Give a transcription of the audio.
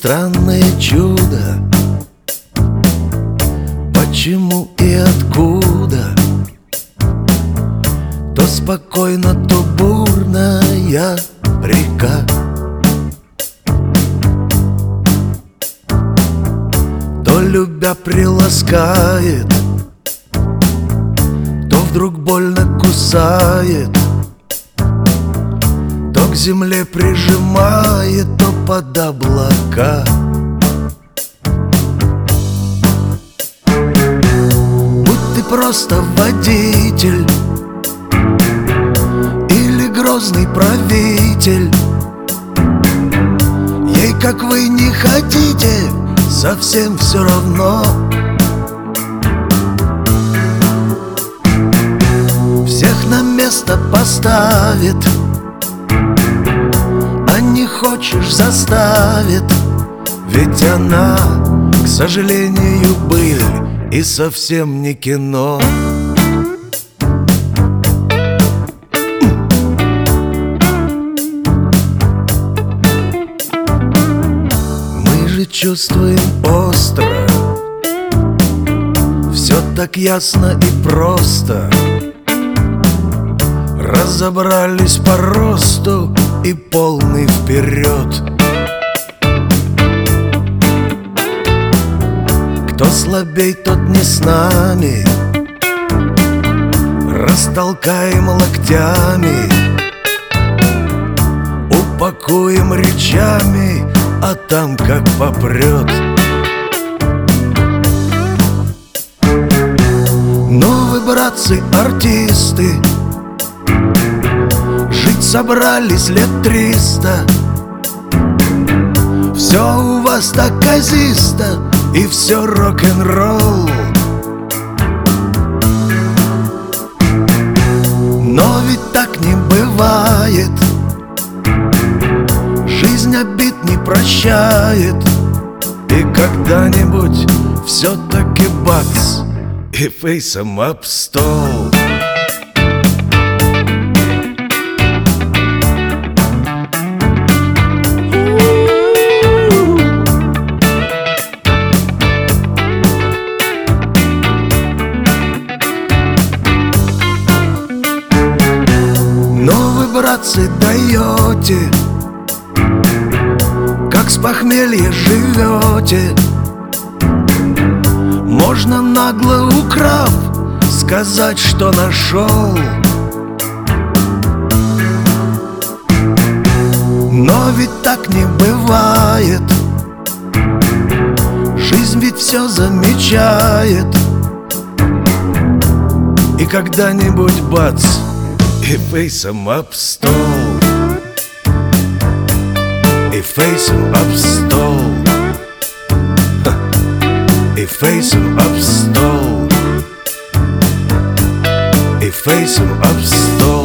странное чудо. Почему и откуда? То спокойно, то бурная река. То любя приласкает, то вдруг больно кусает, то к земле прижимает, то под облака. Будь ты просто водитель или грозный правитель, ей, как вы не хотите, совсем все равно. Всех на место поставит, а не хочешь заставит. Ведь она, к сожалению, быль и совсем не кино. Мы же чувствуем остро, все так ясно и просто. Разобрались по росту и полный вперед. Кто слабей, тот не с нами, растолкаем локтями, упакуем речами, а там как попрет. Но вы, братцы, артисты, жить собрались лет 300. Все у вас так казисто, и все рок-н-ролл. Но ведь так не бывает, жизнь обид не прощает. И когда-нибудь все-таки бац, и фейсом об стол. Братцы, даете, как с похмелья живете. Можно, нагло украв, сказать, что нашел. Но ведь так не бывает, жизнь ведь все замечает. И когда-нибудь бац, и фейсом об стол. И фейсом об стол. И фейсом об стол. И фейсом об стол.